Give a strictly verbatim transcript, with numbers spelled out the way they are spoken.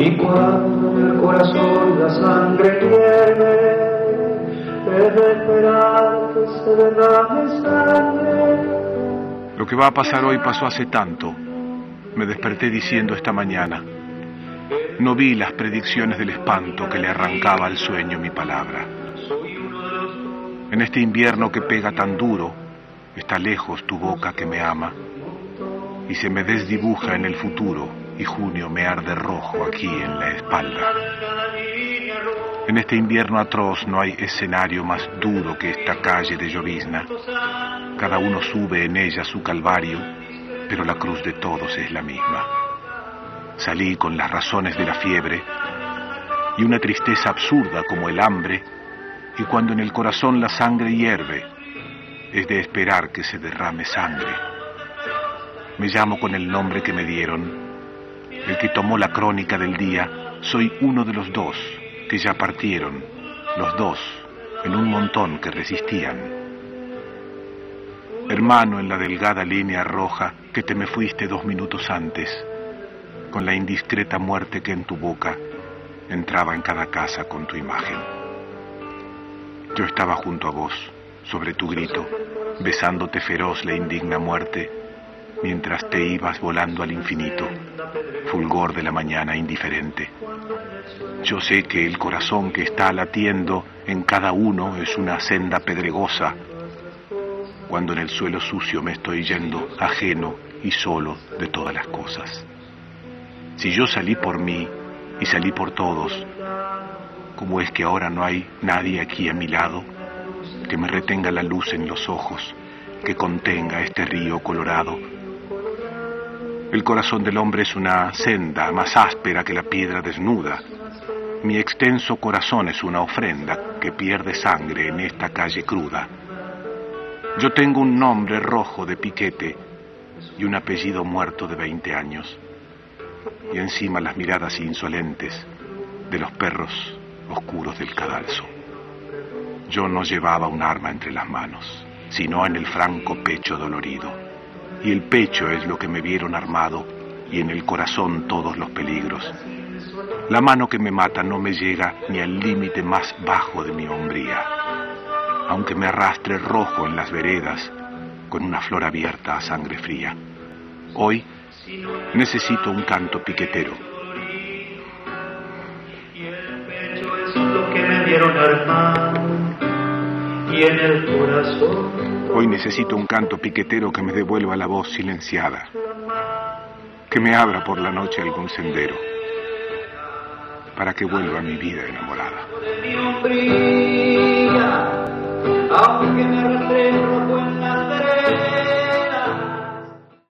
Y cuando el corazón la sangre hierve, es de esperar que se derrame sangre. Lo que va a pasar hoy pasó hace tanto. Me desperté diciendo esta mañana. No vi las predicciones del espanto que le arrancaba al sueño mi palabra. En este invierno que pega tan duro, está lejos tu boca que me ama, y se me desdibuja en el futuro, y junio me arde rojo aquí en la espalda. En este invierno atroz no hay escenario más duro que esta calle de llovizna. Cada uno sube en ella su calvario, pero la cruz de todos es la misma. Salí con las razones de la fiebre y una tristeza absurda como el hambre, y cuando en el corazón la sangre hierve, es de esperar que se derrame sangre. Me llamo con el nombre que me dieron, el que tomó la crónica del día. Soy uno de los dos que ya partieron, los dos en un montón que resistían. Hermano en la delgada línea roja que te me fuiste dos minutos antes, con la indiscreta muerte que en tu boca entraba en cada casa con tu imagen. Yo estaba junto a vos, sobre tu grito, besándote feroz la indigna muerte, mientras te ibas volando al infinito, fulgor de la mañana indiferente. Yo sé que el corazón que está latiendo en cada uno es una senda pedregosa, cuando en el suelo sucio me estoy yendo, ajeno y solo de todas las cosas. Si yo salí por mí y salí por todos, ¿cómo es que ahora no hay nadie aquí a mi lado que me retenga la luz en los ojos, que contenga este río colorado? El corazón del hombre es una senda más áspera que la piedra desnuda. Mi extenso corazón es una ofrenda que pierde sangre en esta calle cruda. Yo tengo un nombre rojo de piquete y un apellido muerto de veinte años. Y encima las miradas insolentes de los perros oscuros del cadalso. Yo no llevaba un arma entre las manos, sino en el franco pecho dolorido. Y el pecho es lo que me vieron armado, y en el corazón todos los peligros. La mano que me mata no me llega ni al límite más bajo de mi hombría, aunque me arrastre rojo en las veredas con una flor abierta a sangre fría. Hoy necesito un canto piquetero. Y en el corazón. Hoy necesito un canto piquetero que me devuelva la voz silenciada, que me abra por la noche algún sendero, para que vuelva a mi vida enamorada.